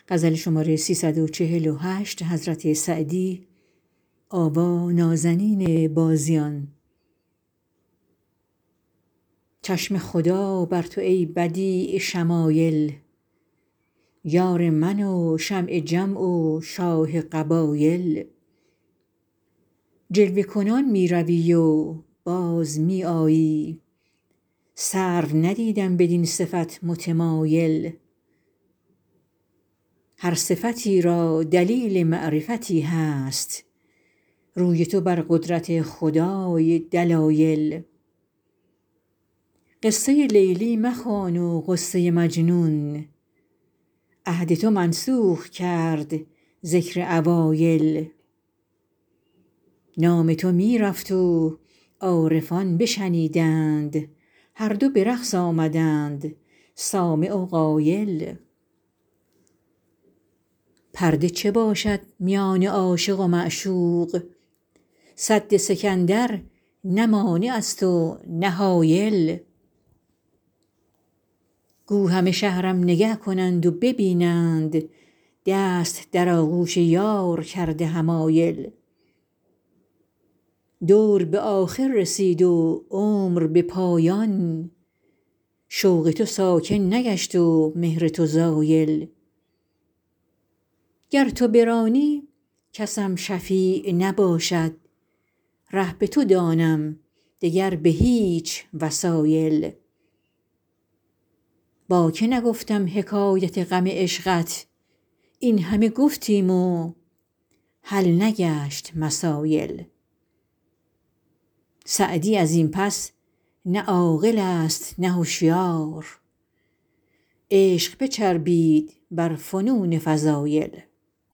چشم خدا بر تو ای بدیع شمایل، یار من و شمع جمع و شاه قبایل. جلوه کنان می روی و باز می آیی، سرو ندیدم بدین صفت متمایل. هر صفتی را دلیل معرفتی هست، روی تو بر قدرت خدای دلایل. قصه لیلی مخوان و غصه مجنون، عهد تو منسوخ کرد ذکر اوایل. نام تو می رفت و عارفان بشنیدند، هر دو به رقص آمدند سامع و قایل. پرده چه باشد میان عاشق و معشوق، سد سکندر نه مانع است و نه حایل. گو همه شهرم نگه کنند و ببینند، دست در آغوش یار کرده حمایل. دور به آخر رسید و عمر به پایان، شوق تو ساکن نگشت و مهر تو زایل. گر تو برانی کسم شفیع نباشد، ره به تو دانم دگر به هیچ وسایل. با که نگفتم حکایت غم عشقت، این همه گفتیم و حل نگشت مسایل. سعدی از این پس نه عاقل است نه هشیار، عشق بچربید بر فنون فضایل.